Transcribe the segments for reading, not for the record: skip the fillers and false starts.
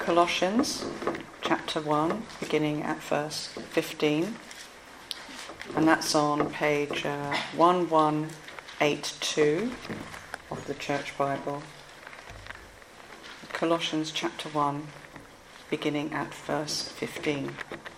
Colossians chapter 1, beginning at verse 15. And that's on page 1182 of the Church Bible. Colossians chapter 1, beginning at verse 15.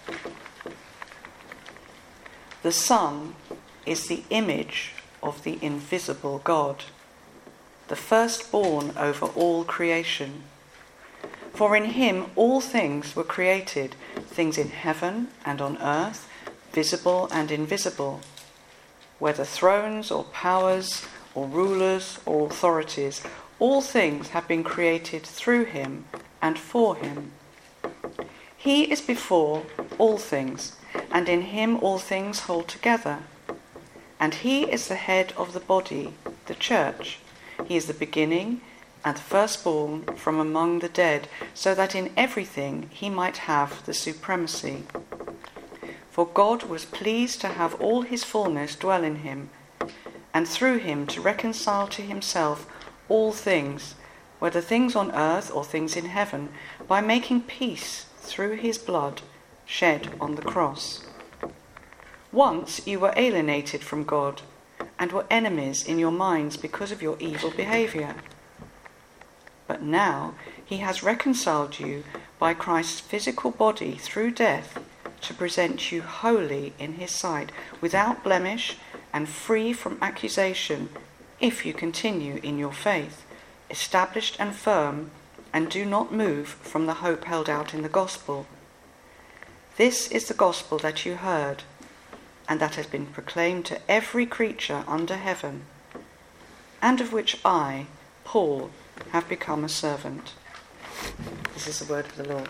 The Son is the image of the invisible God, the firstborn over all creation. For in him all things were created, things in heaven and on earth, visible and invisible, whether thrones or powers or rulers or authorities, all things have been created through him and for him. He is before all things, and in him all things hold together. And he is the head of the body, the church. He is the beginning and the firstborn from among the dead, so that in everything he might have the supremacy. For God was pleased to have all his fullness dwell in him, and through him to reconcile to himself all things, whether things on earth or things in heaven, by making peace through his blood shed on the cross. Once you were alienated from God and were enemies in your minds because of your evil behavior. But now he has reconciled you by Christ's physical body through death to present you holy in his sight, without blemish and free from accusation, if you continue in your faith, established and firm, and do not move from the hope held out in the gospel. This is the gospel that you heard, and that has been proclaimed to every creature under heaven, and of which I, Paul, have become a servant. This is the word of the Lord.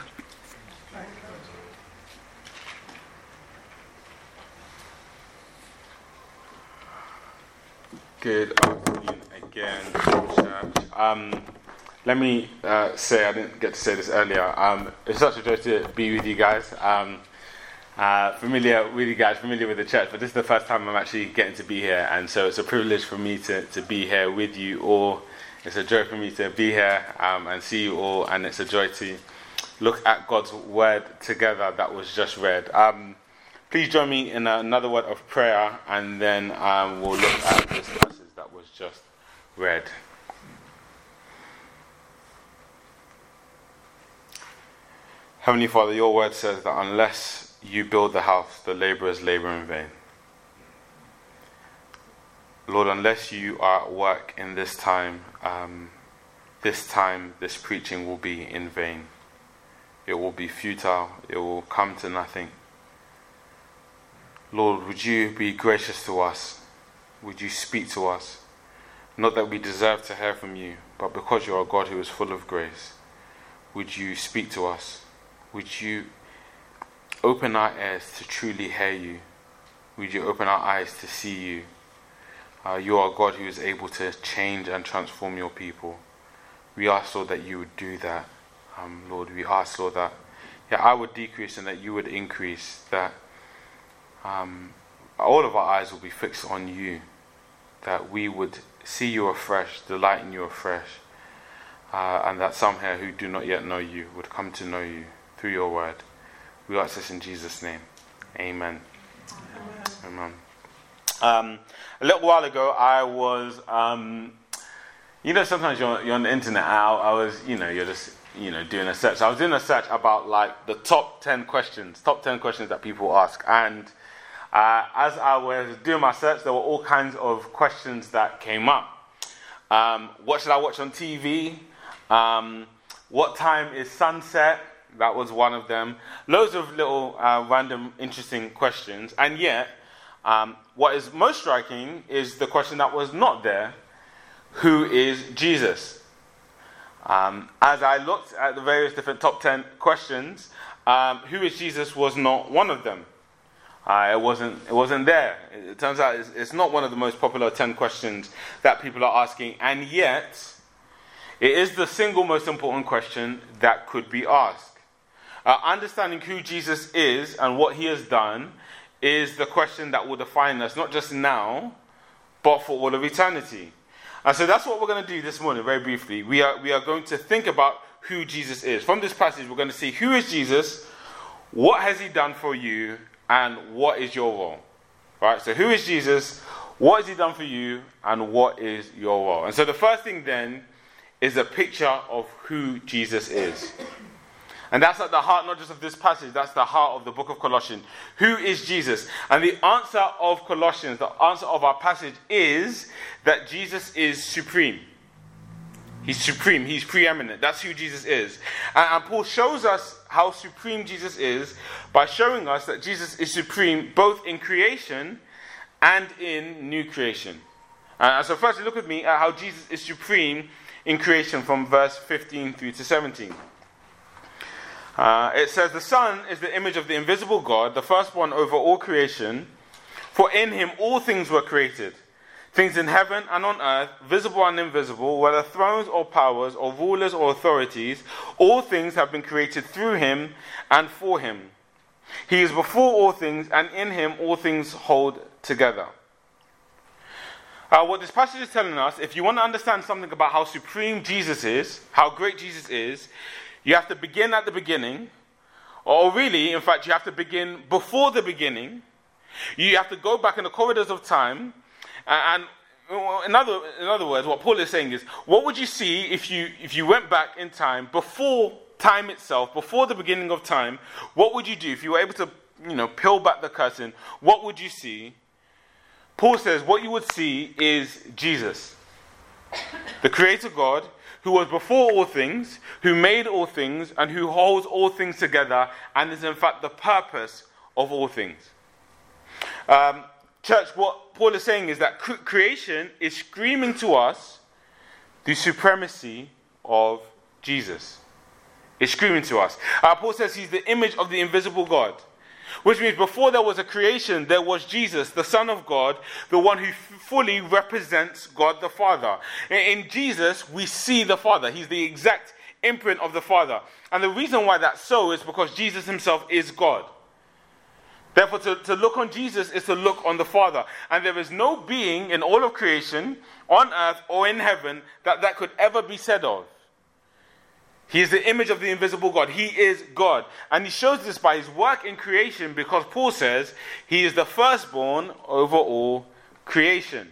Good afternoon again, church. Let me say, I didn't get to say this earlier, it's such a joy to be with you guys. Familiar with you guys, familiar with the church, but this is the first time I'm actually getting to be here, and so it's a privilege for me to be here with you all. It's a joy for me to be here and see you all, and it's a joy to look at God's word together that was just read. Please join me in another word of prayer, and then we'll look at this passage that was just read. Heavenly Father, your word says that unless you build the house, the laborers labor in vain. Lord, unless you are at work in this time, this preaching will be in vain. It will be futile. It will come to nothing. Lord, would you be gracious to us? Would you speak to us? Not that we deserve to hear from you, but because you are a God who is full of grace, would you speak to us? Would you open our ears to truly hear you? Would you open our eyes to see you? You are a God who is able to change and transform your people. We ask, Lord, that you would do that. Lord, we ask, Lord, that I would decrease and that you would increase, that all of our eyes will be fixed on you, that we would see you afresh, delight in you afresh, and that some here who do not yet know you would come to know you through your word. We ask this in Jesus' name. Amen. Amen. A little while ago, I was, sometimes you're on the internet. I was, you're just, doing a search. I was doing a search about like the top 10 questions that people ask. And as I was doing my search, there were all kinds of questions that came up. What should I watch on TV? What time is sunset? That was one of them. Loads of little random interesting questions. And yet, what is most striking is the question that was not there. Who is Jesus? As I looked at the various different top 10 questions, who is Jesus was not one of them. It wasn't there. It turns out it's not one of the most popular 10 questions that people are asking, and yet it is the single most important question that could be asked. Understanding who Jesus is and what he has done is the question that will define us, not just now, but for all of eternity. And so that's what we're going to do this morning, very briefly. We are going to think about who Jesus is. From this passage, we're going to see who is Jesus, what has he done for you, and what is your role. Right? So who is Jesus, what has he done for you, and what is your role? And so the first thing then is a picture of who Jesus is. And that's at the heart, not just of this passage, that's the heart of the book of Colossians. Who is Jesus? And the answer of Colossians, the answer of our passage is that Jesus is supreme. He's supreme, he's preeminent. That's who Jesus is. And Paul shows us how supreme Jesus is by showing us that Jesus is supreme both in creation and in new creation. So first look with me at how Jesus is supreme in creation from verse 15 through to 17. It says, the Son is the image of the invisible God, the firstborn over all creation. For in him all things were created, things in heaven and on earth, visible and invisible, whether thrones or powers or rulers or authorities, all things have been created through him and for him. He is before all things, and in him all things hold together. What this passage is telling us, if you want to understand something about how supreme Jesus is, how great Jesus is, you have to begin at the beginning, or really, in fact, you have to begin before the beginning. You have to go back in the corridors of time, and in other words, what Paul is saying is, what would you see if you went back in time, before time itself, before the beginning of time? What would you do if you were able to, peel back the curtain? What would you see? Paul says what you would see is Jesus, the Creator God, who was before all things, who made all things, and who holds all things together, and is in fact the purpose of all things. Church, what Paul is saying is that creation is screaming to us the supremacy of Jesus. It's screaming to us. Paul says he's the image of the invisible God, which means before there was a creation, there was Jesus, the Son of God, the one who fully represents God the Father. In Jesus, we see the Father. He's the exact imprint of the Father. And the reason why that's so is because Jesus himself is God. Therefore, to look on Jesus is to look on the Father. And there is no being in all of creation, on earth or in heaven, that could ever be said of. He is the image of the invisible God. He is God. And he shows this by his work in creation, because Paul says he is the firstborn over all creation.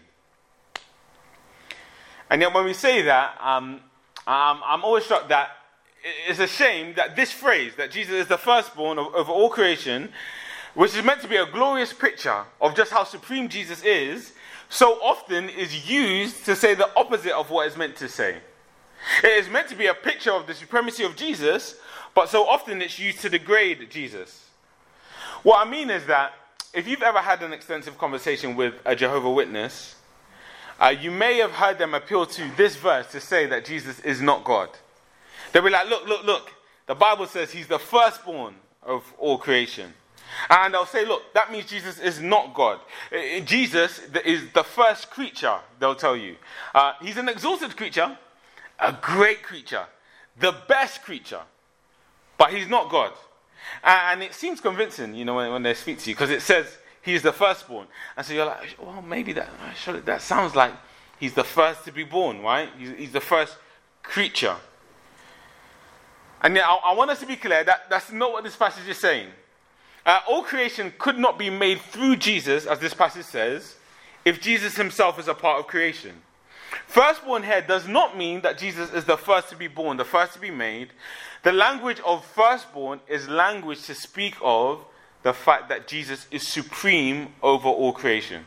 And yet when we say that, I'm always struck that it's a shame that this phrase, that Jesus is the firstborn over all creation, which is meant to be a glorious picture of just how supreme Jesus is, so often is used to say the opposite of what it's meant to say. It is meant to be a picture of the supremacy of Jesus, but so often it's used to degrade Jesus. What I mean is that if you've ever had an extensive conversation with a Jehovah's Witness, you may have heard them appeal to this verse to say that Jesus is not God. They'll be like, look, the Bible says he's the firstborn of all creation. And they'll say, look, that means Jesus is not God. Jesus is the first creature, they'll tell you. He's an exalted creature, a great creature, the best creature, but he's not God. And it seems convincing, when they speak to you, because it says he is the firstborn. And so you're like, well, maybe that sounds like he's the first to be born, right? He's the first creature. And yet I want us to be clear that that's not what this passage is saying. All creation could not be made through Jesus, as this passage says, if Jesus himself is a part of creation. Firstborn here does not mean that Jesus is the first to be born, the first to be made. The language of firstborn is language to speak of the fact that Jesus is supreme over all creation.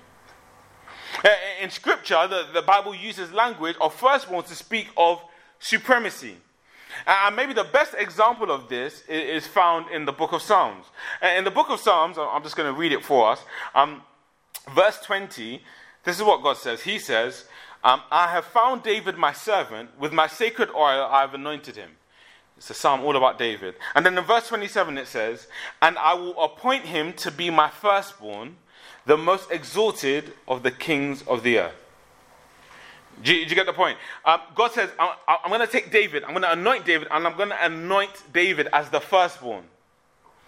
In Scripture, the Bible uses language of firstborn to speak of supremacy. And maybe the best example of this is found in the book of Psalms. In the book of Psalms, I'm just going to read it for us. Verse 20, this is what God says. He says, I have found David my servant, with my sacred oil I have anointed him. It's a psalm all about David. And then in verse 27 it says, and I will appoint him to be my firstborn, the most exalted of the kings of the earth. Do you get the point? God says, I'm going to take David, I'm going to anoint David, and I'm going to anoint David as the firstborn.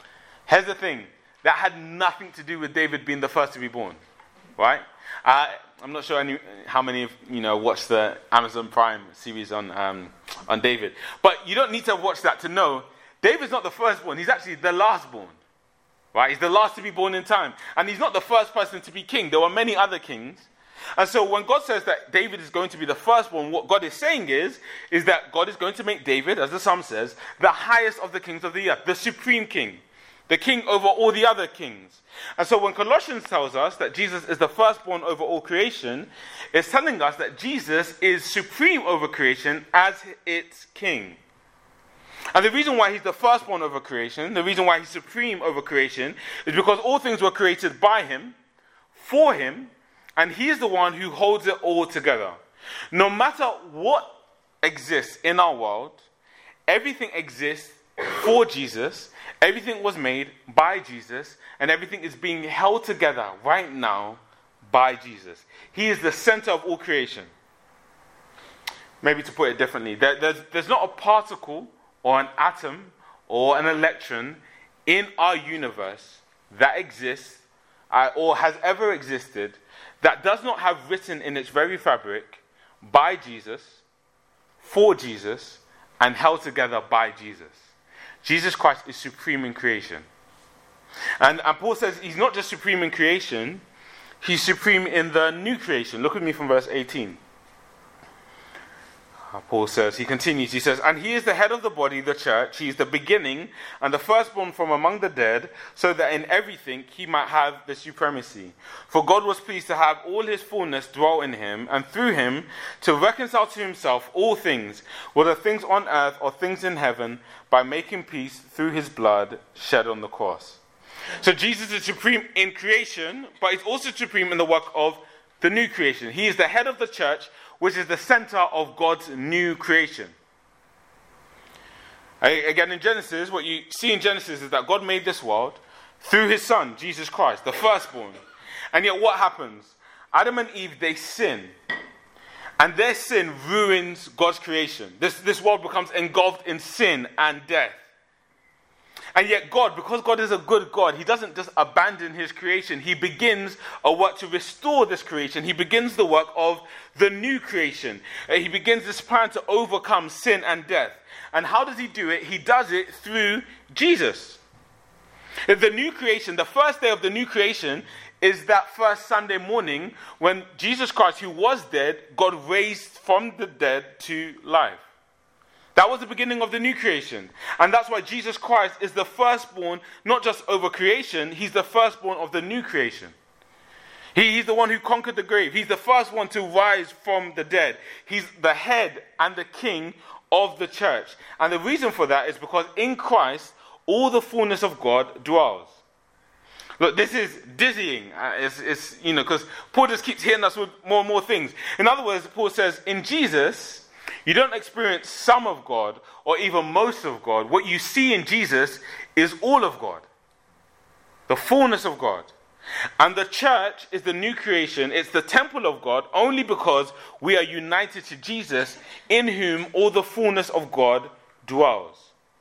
Here's the thing. That had nothing to do with David being the first to be born. Right? I'm not sure how many of watched the Amazon Prime series on David. But you don't need to watch that to know David's not the firstborn. He's actually the lastborn. Right? He's the last to be born in time. And he's not the first person to be king. There were many other kings. And so when God says that David is going to be the firstborn, what God is saying is that God is going to make David, as the psalm says, the highest of the kings of the earth, the supreme king, the king over all the other kings. And so when Colossians tells us that Jesus is the firstborn over all creation, it's telling us that Jesus is supreme over creation as its king. And the reason why he's the firstborn over creation, the reason why he's supreme over creation, is because all things were created by him, for him, and he is the one who holds it all together. No matter what exists in our world, everything exists for Jesus, everything was made by Jesus, and everything is being held together right now by Jesus. He is the center of all creation. Maybe to put it differently, there's not a particle or an atom or an electron in our universe that exists or has ever existed that does not have written in its very fabric by Jesus, for Jesus, and held together by Jesus. Jesus Christ is supreme in creation. And Paul says he's not just supreme in creation, he's supreme in the new creation. Look with me from verse 18. Paul says, he continues, he says, and he is the head of the body, the church. He is the beginning and the firstborn from among the dead, so that in everything he might have the supremacy. For God was pleased to have all his fullness dwell in him, and through him to reconcile to himself all things, whether things on earth or things in heaven, by making peace through his blood shed on the cross. So Jesus is supreme in creation, but he's also supreme in the work of the new creation. He is the head of the church, which is the center of God's new creation. Again, in Genesis, what you see in Genesis is that God made this world through his son, Jesus Christ, the firstborn. And yet what happens? Adam and Eve, they sin. And their sin ruins God's creation. This world becomes engulfed in sin and death. And yet God, because God is a good God, he doesn't just abandon his creation. He begins a work to restore this creation. He begins the work of the new creation. He begins this plan to overcome sin and death. And how does he do it? He does it through Jesus. The new creation, the first day of the new creation, is that first Sunday morning when Jesus Christ, who was dead, God raised from the dead to life. That was the beginning of the new creation. And that's why Jesus Christ is the firstborn, not just over creation, he's the firstborn of the new creation. He's the one who conquered the grave. He's the first one to rise from the dead. He's the head and the king of the church. And the reason for that is because in Christ, all the fullness of God dwells. Look, this is dizzying. It's because Paul just keeps hitting us with more and more things. In other words, Paul says, in Jesus, you don't experience some of God or even most of God. What you see in Jesus is all of God. The fullness of God. And the church is the new creation. It's the temple of God only because we are united to Jesus, in whom all the fullness of God dwells.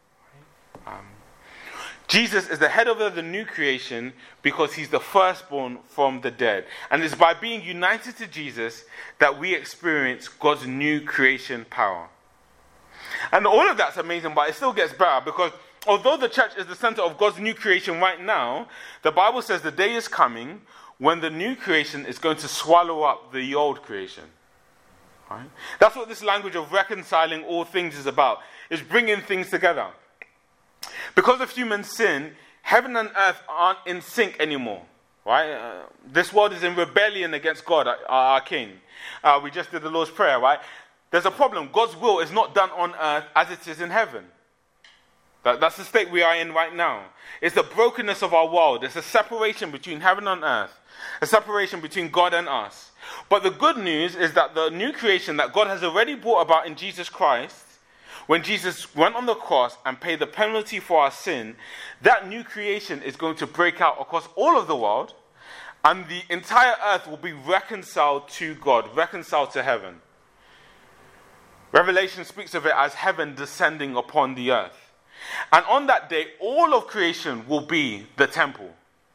Jesus is the head of the new creation because he's the firstborn from the dead. And it's by being united to Jesus that we experience God's new creation power. And all of that's amazing, but it still gets better because although the church is the center of God's new creation right now, the Bible says the day is coming when the new creation is going to swallow up the old creation. Right? That's what this language of reconciling all things is about, is bringing things together. Because of human sin, heaven and earth aren't in sync anymore. Right? This world is in rebellion against God, our King. We just did the Lord's Prayer, right? There's a problem. God's will is not done on earth as it is in heaven. That's the state we are in right now. It's the brokenness of our world. It's a separation between heaven and earth. A separation between God and us. But the good news is that the new creation that God has already brought about in Jesus Christ, when Jesus went on the cross and paid the penalty for our sin, that new creation is going to break out across all of the world, and the entire earth will be reconciled to God, reconciled to heaven. Revelation speaks of it as heaven descending upon the earth. And on that day, all of creation will be the temple.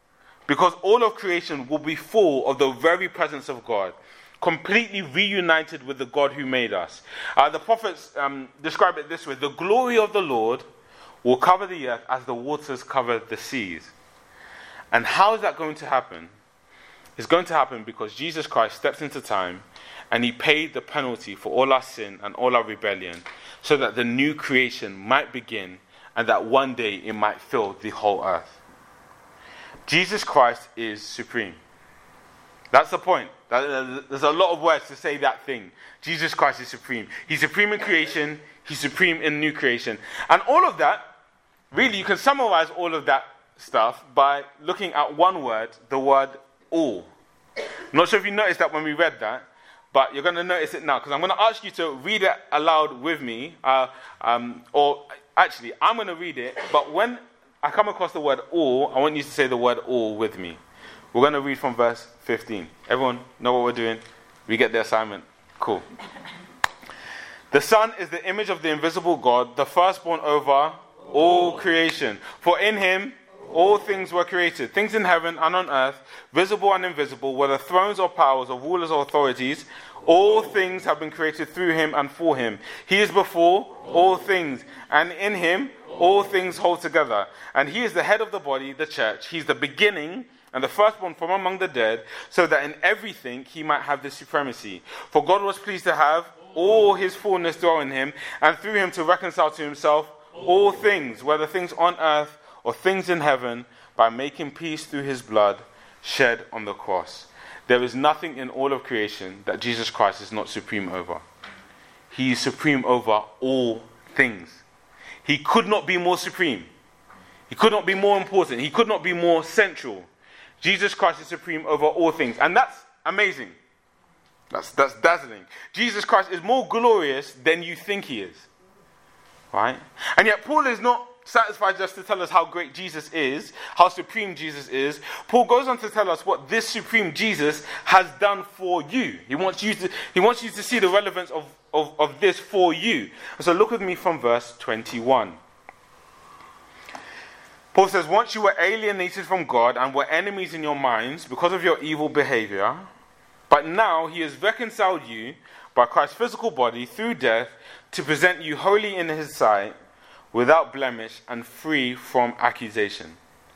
because all of creation will be full of the very presence of God, completely reunited with the God who made us. The prophets describe it this way: the glory of the Lord will cover the earth as the waters cover the seas. And how is that going to happen? It's going to happen because Jesus Christ stepped into time and he paid the penalty for all our sin and all our rebellion, so that the new creation might begin and that one day it might fill the whole earth. Jesus Christ is supreme. That's the point. There's a lot of words to say that thing. Jesus Christ is supreme. He's supreme in creation. He's supreme in new creation. And all of that, really, you can summarize all of that stuff by looking at one word, the word all. I'm not sure if you noticed that when we read that, but you're going to notice it now, because I'm going to ask you to read it aloud with me. Or actually, I'm going to read it, but when I come across the word all, I want you to say the word all with me. We're going to read from verse 15. Everyone know what we're doing? We get the assignment? Cool. The Son is the image of the invisible God, the firstborn over all creation. For in him all things were created, things in heaven and on earth, visible and invisible, whether thrones or powers or rulers or authorities. All things have been created through him and for him. He is before all things, and in him all things hold together. And he is the head of the body, the church. He's the beginning and the firstborn from among the dead, so that in everything he might have the supremacy. For God was pleased to have all his fullness dwell in him, and through him to reconcile to himself all things, whether things on earth or things in heaven, by making peace through his blood shed on the cross. There is nothing in all of creation that Jesus Christ is not supreme over. He is supreme over all things. He could not be more supreme. He could not be more important. He could not be more central. Jesus Christ is supreme over all things. And that's amazing. That's dazzling. Jesus Christ is more glorious than you think he is. Right? And yet Paul is not satisfied just to tell us how great Jesus is, how supreme Jesus is. Paul goes on to tell us what this supreme Jesus has done for you. He wants you to see the relevance of this for you. And so look with me from verse 21. Paul says, once you were alienated from God and were enemies in your minds because of your evil behavior, but now he has reconciled you by Christ's physical body through death to present you holy in his sight, without blemish and free from accusation.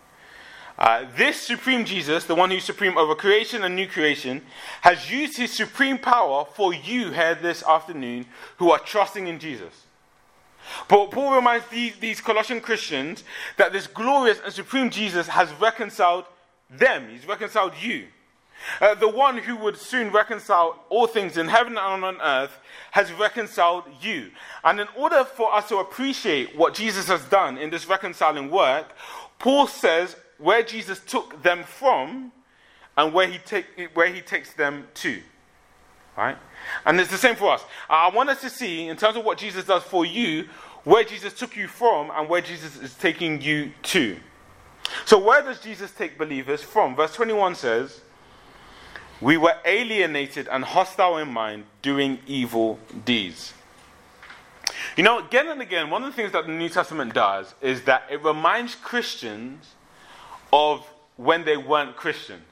This supreme Jesus, the one who's supreme over creation and new creation, has used his supreme power for you here this afternoon who are trusting in Jesus. But Paul reminds these Colossian Christians that this glorious and supreme Jesus has reconciled them. He's reconciled you. The one who would soon reconcile all things in heaven and on earth has reconciled you. And in order for us to appreciate what Jesus has done in this reconciling work, Paul says where Jesus took them from and where he takes them to. Right? And it's the same for us. I want us to see, in terms of what Jesus does for you, where Jesus took you from and where Jesus is taking you to. So where does Jesus take believers from? Verse 21 says, we were alienated and hostile in mind, doing evil deeds. You know, again and again, one of the things that the New Testament does is that it reminds Christians of when they weren't Christians.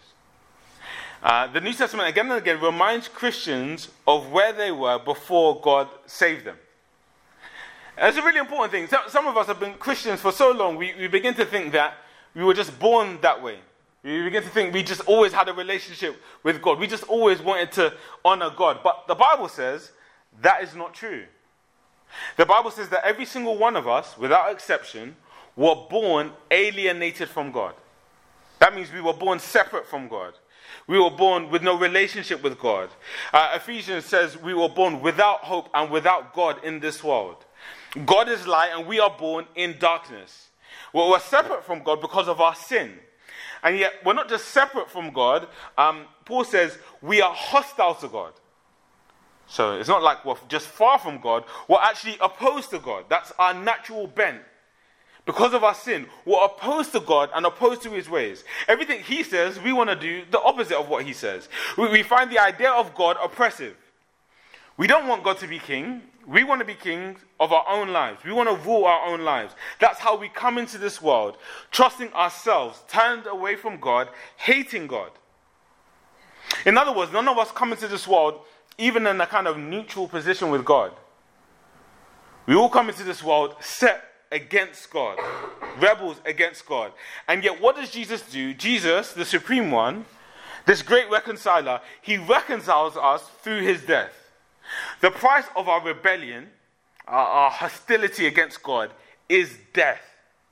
The New Testament again and again reminds Christians of where they were before God saved them. And it's a really important thing. Some of us have been Christians for so long, we begin to think that we were just born that way. We begin to think we just always had a relationship with God. We just always wanted to honor God. But the Bible says that is not true. The Bible says that every single one of us, without exception, were born alienated from God. That means we were born separate from God. We were born with no relationship with God. Ephesians says we were born without hope and without God in this world. God is light and we are born in darkness. Well, we're separate from God because of our sin. And yet, we're not just separate from God. Paul says we are hostile to God. So it's not like we're just far from God. We're actually opposed to God. That's our natural bent. Because of our sin, we're opposed to God and opposed to his ways. Everything he says, we want to do the opposite of what he says. We find the idea of God oppressive. We don't want God to be king. We want to be kings of our own lives. We want to rule our own lives. That's how we come into this world, trusting ourselves, turned away from God, hating God. In other words, none of us come into this world even in a kind of neutral position with God. We all come into this world set against God, rebels against God. And yet what does Jesus do? Jesus, the Supreme One, this great reconciler, he reconciles us through his death. The price of our rebellion, our hostility against God, is death.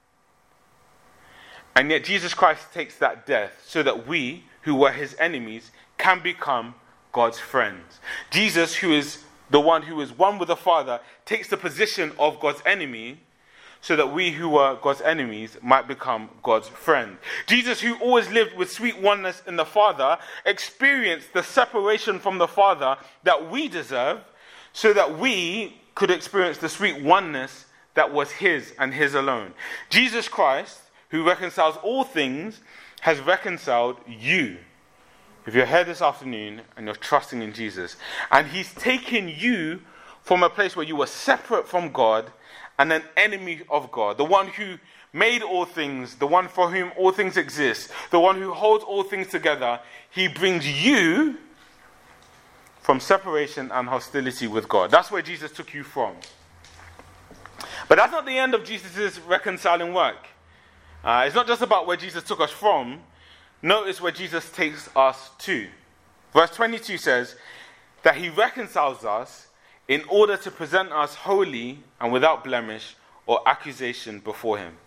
And yet Jesus Christ takes that death so that we, who were his enemies, can become God's friends. Jesus, who is the one who is one with the Father, takes the position of God's enemy so that we who were God's enemies might become God's friend. Jesus, who always lived with sweet oneness in the Father, experienced the separation from the Father that we deserve so that we could experience the sweet oneness that was his and his alone. Jesus Christ, who reconciles all things, has reconciled you. If you're here this afternoon and you're trusting in Jesus, and he's taken you from a place where you were separate from God and an enemy of God, the one who made all things, the one for whom all things exist, the one who holds all things together, he brings you from separation and hostility with God. That's where Jesus took you from. But that's not the end of Jesus' reconciling work. It's not just about where Jesus took us from. Notice where Jesus takes us to. Verse 22 says that he reconciles us in order to present us holy and without blemish or accusation before him.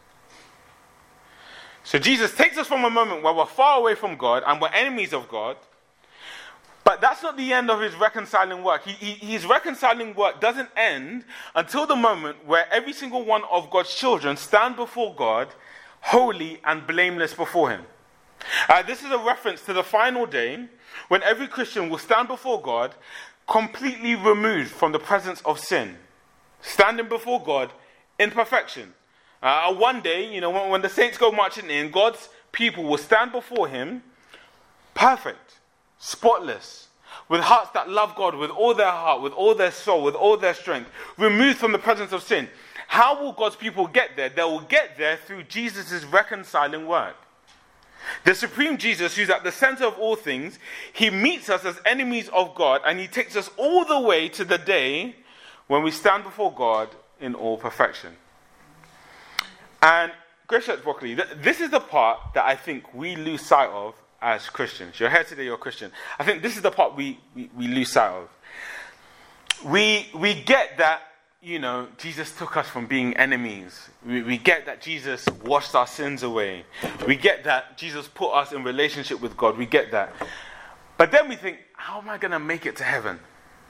So Jesus takes us from a moment where we're far away from God and we're enemies of God. But that's not the end of his reconciling work. His reconciling work doesn't end until the moment where every single one of God's children stand before God holy and blameless before him. This is a reference to the final day when every Christian will stand before God completely removed from the presence of sin, standing before God in perfection. One day, when the saints go marching in, God's people will stand before him perfect, spotless, with hearts that love God with all their heart, with all their soul, with all their strength, removed from the presence of sin. How will God's people get there? They will get there through Jesus' reconciling work. The supreme Jesus, who's at the center of all things, he meets us as enemies of God, and he takes us all the way to the day when we stand before God in all perfection. And Grace Church Broccoli, this is the part that I think we lose sight of as Christians. You're here today, you're a Christian. I think this is the part we lose sight of. We get that, Jesus took us from being enemies. We get that Jesus washed our sins away. We get that Jesus put us in relationship with God. We get that. But then we think, how am I going to make it to heaven?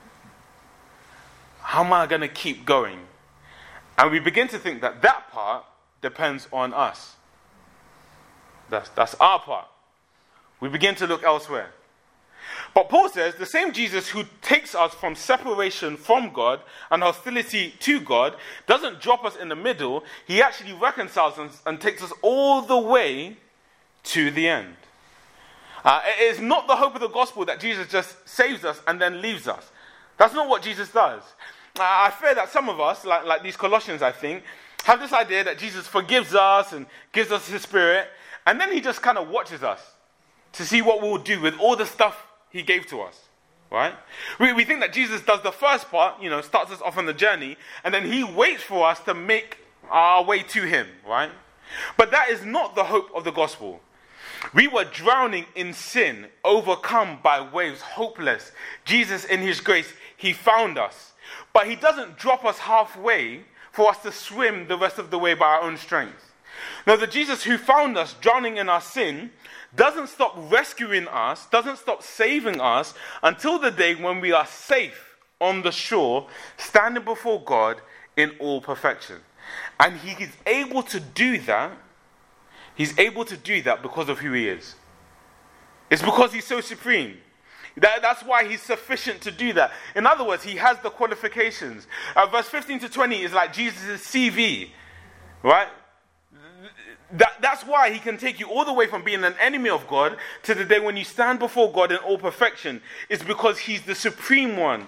How am I going to keep going? And we begin to think that part depends on us. That's our part. We begin to look elsewhere. But Paul says the same Jesus who takes us from separation from God and hostility to God doesn't drop us in the middle. He actually reconciles us and takes us all the way to the end. It is not the hope of the gospel that Jesus just saves us and then leaves us. That's not what Jesus does. I fear that some of us, like these Colossians, I think, have this idea that Jesus forgives us and gives us his Spirit, and then he just kind of watches us to see what we'll do with all the stuff he gave to us, right? We think that Jesus does the first part, starts us off on the journey, and then he waits for us to make our way to him, right? But that is not the hope of the gospel. We were drowning in sin, overcome by waves, hopeless. Jesus, in his grace, he found us. But he doesn't drop us halfway for us to swim the rest of the way by our own strength. Now, the Jesus who found us drowning in our sin doesn't stop rescuing us, doesn't stop saving us until the day when we are safe on the shore, standing before God in all perfection. And he is able to do that. He's able to do that because of who he is. It's because he's so supreme. That's why he's sufficient to do that. In other words, he has the qualifications. Verse 15 to 20 is like Jesus' CV, right? That's why he can take you all the way from being an enemy of God to the day when you stand before God in all perfection. It's because he's the supreme one.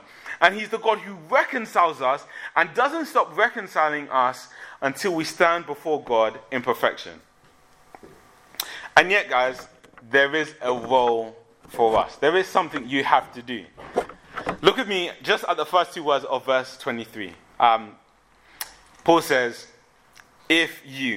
And he's the God who reconciles us and doesn't stop reconciling us until we stand before God in perfection. And yet, guys, there is a role for us. There is something you have to do. Look at me just at the first two words of verse 23. Paul says, if you.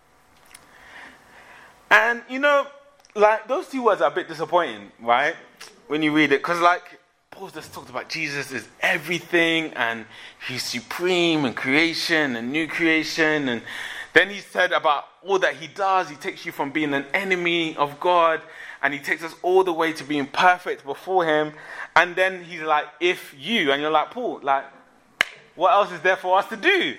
And, like, those two words are a bit disappointing, right? When you read it. Because, like, Paul just talked about Jesus is everything, and he's supreme, and creation, and new creation. And then he said about all that he does. He takes you from being an enemy of God, and he takes us all the way to being perfect before him. And then he's like, if you. And you're like, Paul, like, what else is there for us to do?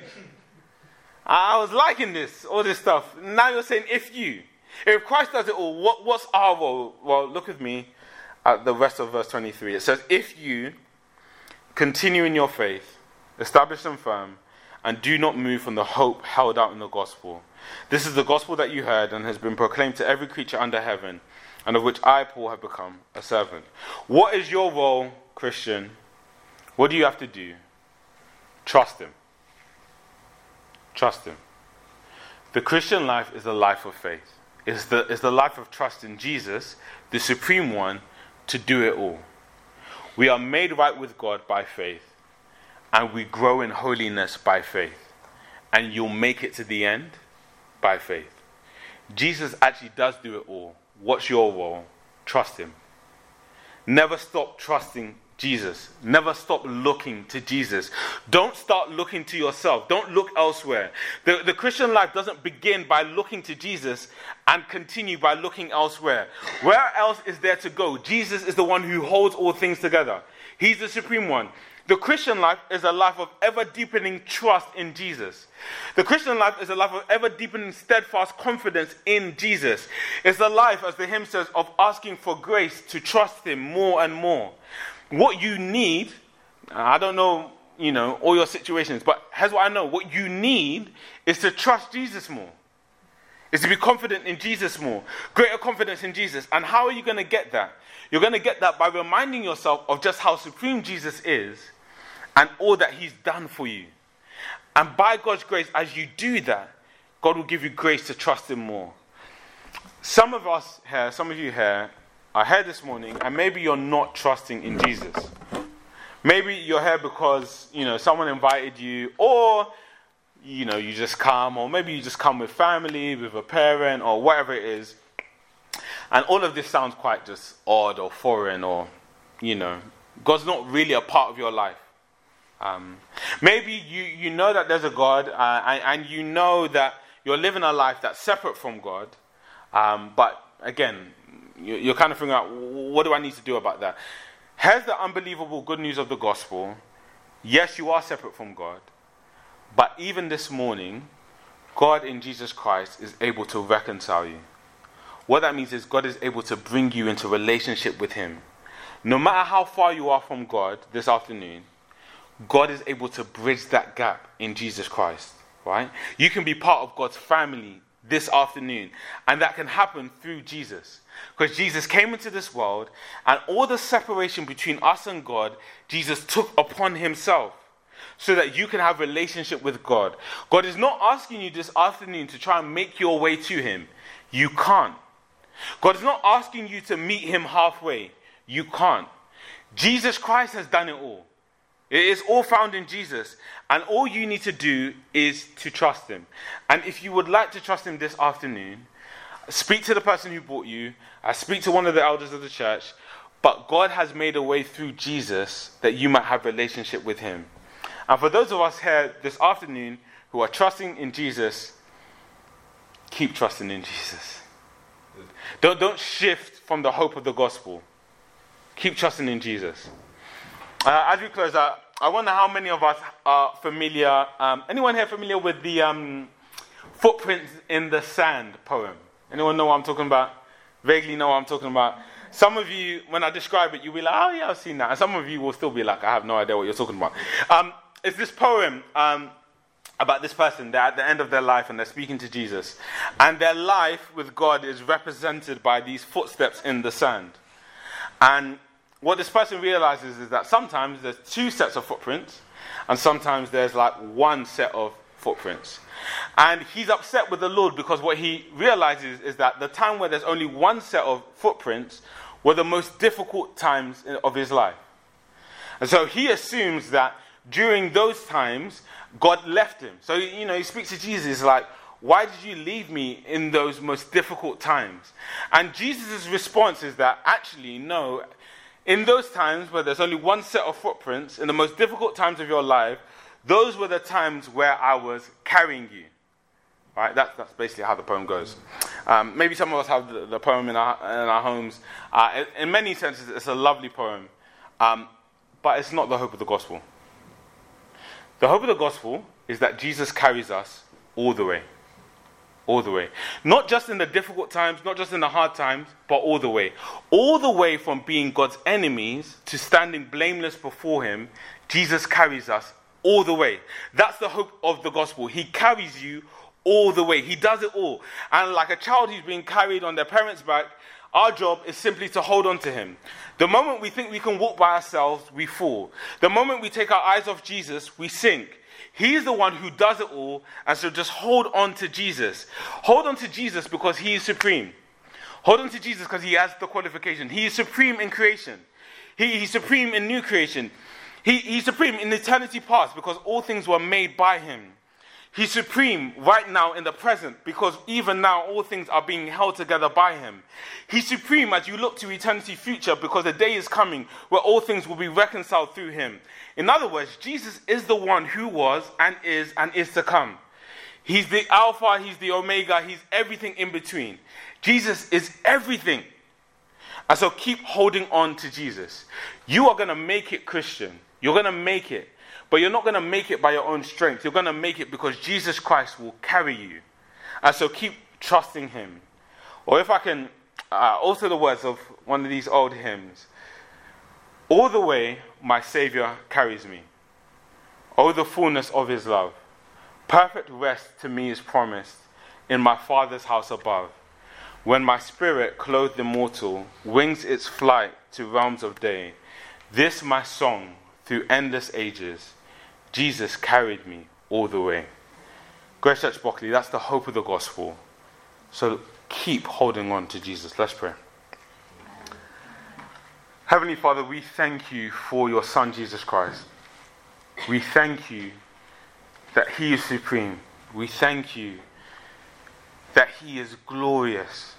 I was liking this, all this stuff. Now you're saying, if you. If Christ does it all, what's our role? Well, look with me at the rest of verse 23. It says, if you continue in your faith, establish them firm, and do not move from the hope held out in the gospel. This is the gospel that you heard and has been proclaimed to every creature under heaven, and of which I, Paul, have become a servant. What is your role, Christian? What do you have to do? Trust him. Trust him. The Christian life is a life of faith. It's the life of trust in Jesus, the supreme one, to do it all. We are made right with God by faith, and we grow in holiness by faith. And you'll make it to the end by faith. Jesus actually does do it all. What's your role? Trust him. Never stop trusting Jesus. Never stop looking to Jesus. Don't start looking to yourself. Don't look elsewhere. The Christian life doesn't begin by looking to Jesus and continue by looking elsewhere. Where else is there to go? Jesus is the one who holds all things together. He's the supreme one. The Christian life is a life of ever-deepening trust in Jesus. The Christian life is a life of ever-deepening steadfast confidence in Jesus. It's a life, as the hymn says, of asking for grace to trust him more and more. What you need, I don't know, all your situations, but here's what I know. What you need is to trust Jesus more. Is to be confident in Jesus more. Greater confidence in Jesus. And how are you going to get that? You're going to get that by reminding yourself of just how supreme Jesus is and all that he's done for you. And by God's grace, as you do that, God will give you grace to trust him more. Some of you here, are here this morning, and maybe you're not trusting in Jesus. Maybe you're here because, someone invited you, or, you just come, or maybe you just come with family, with a parent, or whatever it is. And all of this sounds quite just odd or foreign, or, God's not really a part of your life. Maybe you know that there's a God, and you know that you're living a life that's separate from God, but again, you're kind of figuring out, what do I need to do about that? Here's the unbelievable good news of the gospel. Yes, you are separate from God, but even this morning, God in Jesus Christ is able to reconcile you. What that means is God is able to bring you into relationship with him. No matter how far you are from God this afternoon, God is able to bridge that gap in Jesus Christ, right? You can be part of God's family this afternoon, and that can happen through Jesus. Because Jesus came into this world, and all the separation between us and God, Jesus took upon himself, so that you can have a relationship with God. God is not asking you this afternoon to try and make your way to him. You can't. God is not asking you to meet him halfway. You can't. Jesus Christ has done it all. It is all found in Jesus. And all you need to do is to trust him. And if you would like to trust him this afternoon, speak to the person who brought you. Speak to one of the elders of the church. But God has made a way through Jesus that you might have a relationship with him. And for those of us here this afternoon who are trusting in Jesus, keep trusting in Jesus. Don't shift from the hope of the gospel. Keep trusting in Jesus. As we close out, I wonder how many of us are familiar. Anyone here familiar with the Footprints in the Sand poem? Anyone know what I'm talking about? Vaguely know what I'm talking about? Some of you, when I describe it, you'll be like, oh yeah, I've seen that. And some of you will still be like, I have no idea what you're talking about. It's this poem about this person. They're at the end of their life and they're speaking to Jesus. And their life with God is represented by these footsteps in the sand. And what this person realizes is that sometimes there's two sets of footprints, and sometimes there's like one set of footprints. And he's upset with the Lord because what he realizes is that the time where there's only one set of footprints were the most difficult times of his life. And so he assumes that during those times, God left him. So, he speaks to Jesus like, why did you leave me in those most difficult times? And Jesus' response is that actually, no, in those times where there's only one set of footprints, in the most difficult times of your life, those were the times where I was carrying you. Right? That's basically how the poem goes. Maybe some of us have the poem in our homes. In many senses, it's a lovely poem. But it's not the hope of the gospel. The hope of the gospel is that Jesus carries us all the way. All the way. Not just in the difficult times, not just in the hard times, but all the way. All the way from being God's enemies to standing blameless before him, Jesus carries us all the way. That's the hope of the gospel. He carries you all the way. He does it all. And like a child who's being carried on their parents' back, our job is simply to hold on to him. The moment we think we can walk by ourselves, we fall. The moment we take our eyes off Jesus, we sink. He's the one who does it all, and so just hold on to Jesus. Hold on to Jesus because he is supreme. Hold on to Jesus because he has the qualification. He is supreme in creation. He's supreme in new creation. He's supreme in eternity past because all things were made by him. He's supreme right now in the present because even now all things are being held together by him. He's supreme as you look to eternity future because the day is coming where all things will be reconciled through him. In other words, Jesus is the one who was and is to come. He's the Alpha, he's the Omega, he's everything in between. Jesus is everything. And so keep holding on to Jesus. You are going to make it, Christian. You're going to make it. But you're not going to make it by your own strength. You're going to make it because Jesus Christ will carry you. And so keep trusting him. Or if I can alter the words of one of these old hymns. All the way my Savior carries me. Oh, the fullness of his love. Perfect rest to me is promised in my Father's house above. When my spirit, clothed immortal, wings its flight to realms of day. This my song through endless ages. Jesus carried me all the way. Grace Church Brockley, that's the hope of the gospel. So keep holding on to Jesus. Let's pray. Heavenly Father, we thank you for your Son, Jesus Christ. We thank you that he is supreme. We thank you that he is glorious.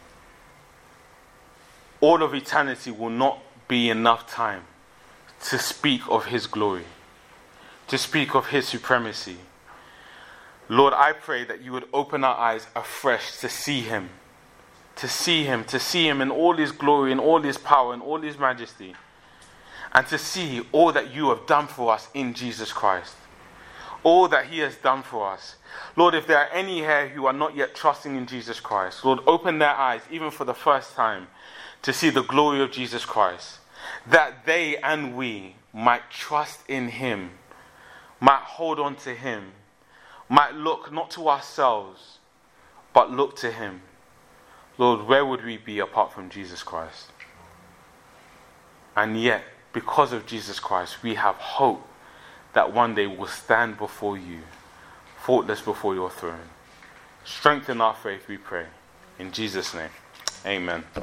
All of eternity will not be enough time to speak of his glory, to speak of his supremacy. Lord, I pray that you would open our eyes afresh to see him, to see him in all his glory, in all his power, in all his majesty, and to see all that you have done for us in Jesus Christ, all that he has done for us. Lord, if there are any here who are not yet trusting in Jesus Christ, Lord, open their eyes, even for the first time, to see the glory of Jesus Christ, that they and we might trust in him, might hold on to him, might look not to ourselves, but look to him. Lord, where would we be apart from Jesus Christ? And yet, because of Jesus Christ, we have hope that one day we'll stand before you, faultless before your throne. Strengthen our faith, we pray. In Jesus' name, amen.